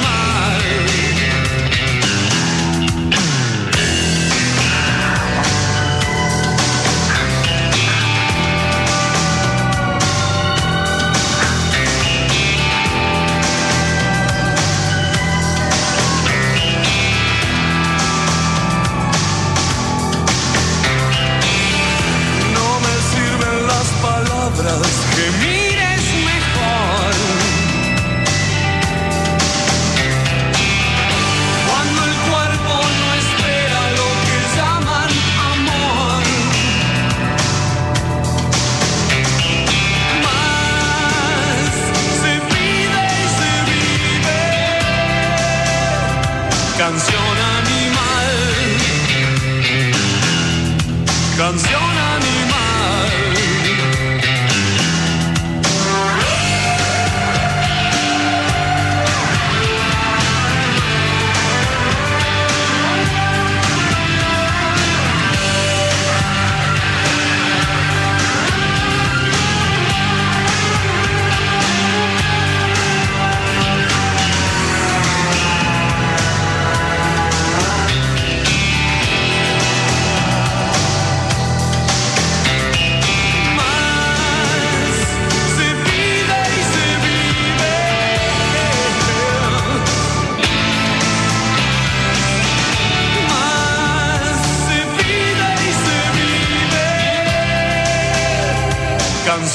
No me sirven las palabras, que mires mejor. Cuando el cuerpo no espera lo que llaman amor. Más se pide y se vive. Canción animal, canción animal.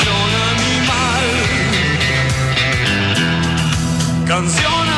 Canción animal. Canción animal.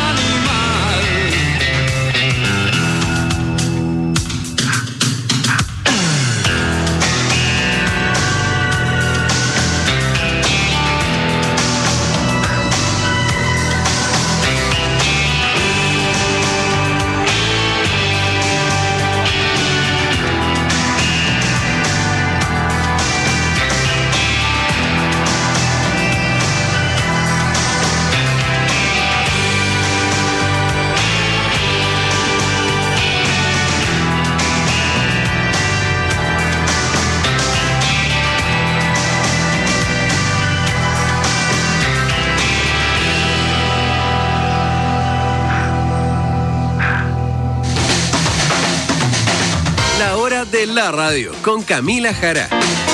La hora de la radio con Camila Jara.